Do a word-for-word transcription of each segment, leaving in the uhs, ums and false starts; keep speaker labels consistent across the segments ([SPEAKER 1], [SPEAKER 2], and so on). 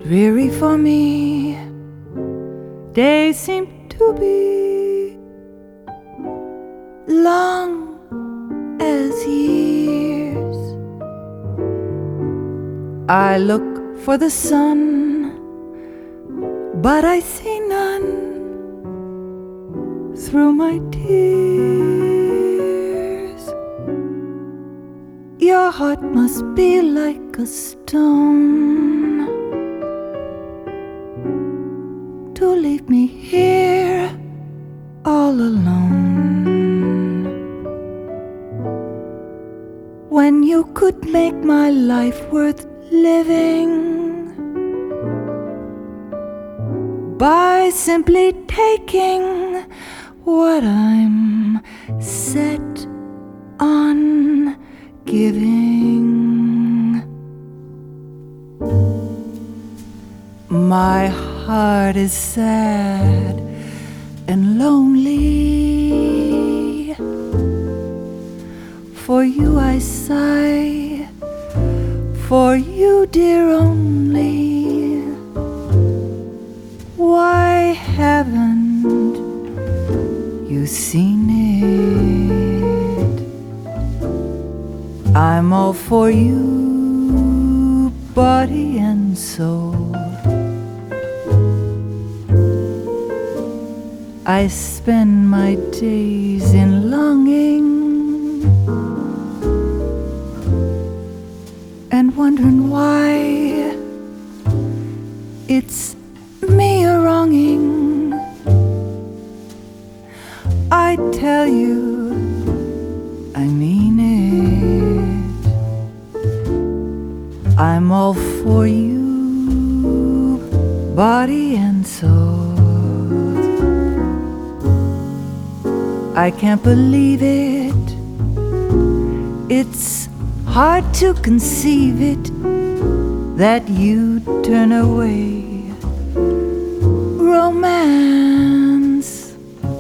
[SPEAKER 1] dreary for me. Days seem to be long as years. I look for the sun, but I see none through my tears. Your heart must be like a stone to leave me here all alone, when you could make my life worth living by simply taking what I'm set on giving. My heart is sad and lonely. For you I sigh, for you, dear, only. Why haven't you seen it? I'm all for you, body and soul. I spend my days in longing and wondering why it's me you're wronging. I tell you, I mean it. I'm all for you, body and soul. I can't believe it. It's hard to conceive it, that you turn away romance.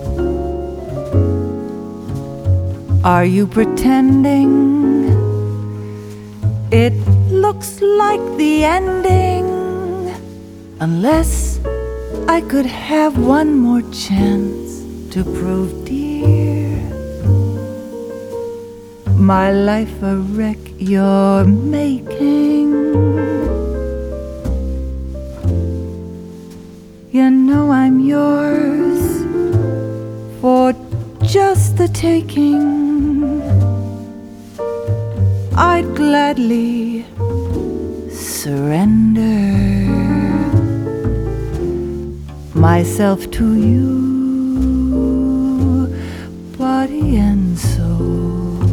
[SPEAKER 1] Are you pretending? It looks like the ending. Unless I could have one more chance to prove, dear, my life a wreck you're making. You know I'm yours for just the taking. I'd gladly surrender myself to you, body and soul.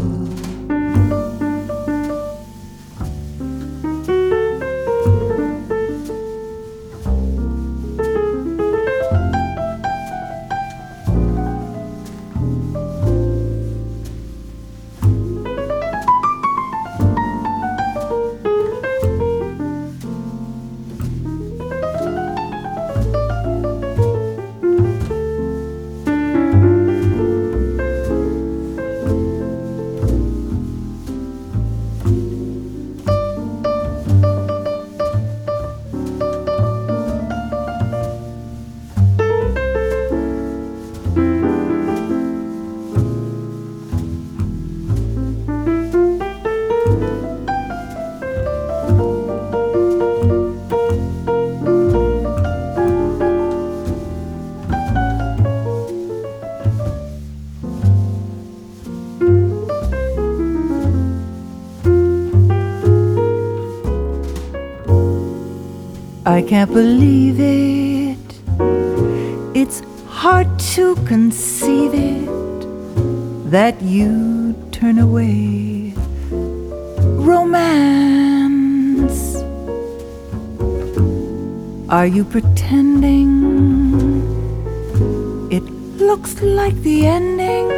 [SPEAKER 1] I can't believe it. It's hard to conceive it, that you turn away romance. Are you pretending? It looks like the ending.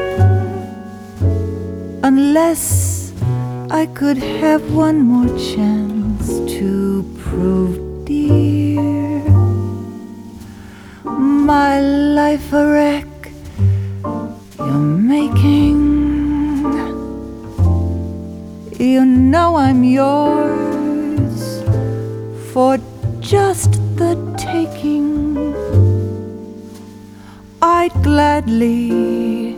[SPEAKER 1] Unless I could have one more chance to prove, dear, my life a wreck you're making. You know I'm yours for just the taking, I'd gladly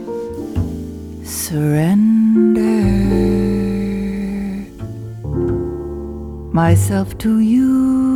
[SPEAKER 1] surrender myself to you.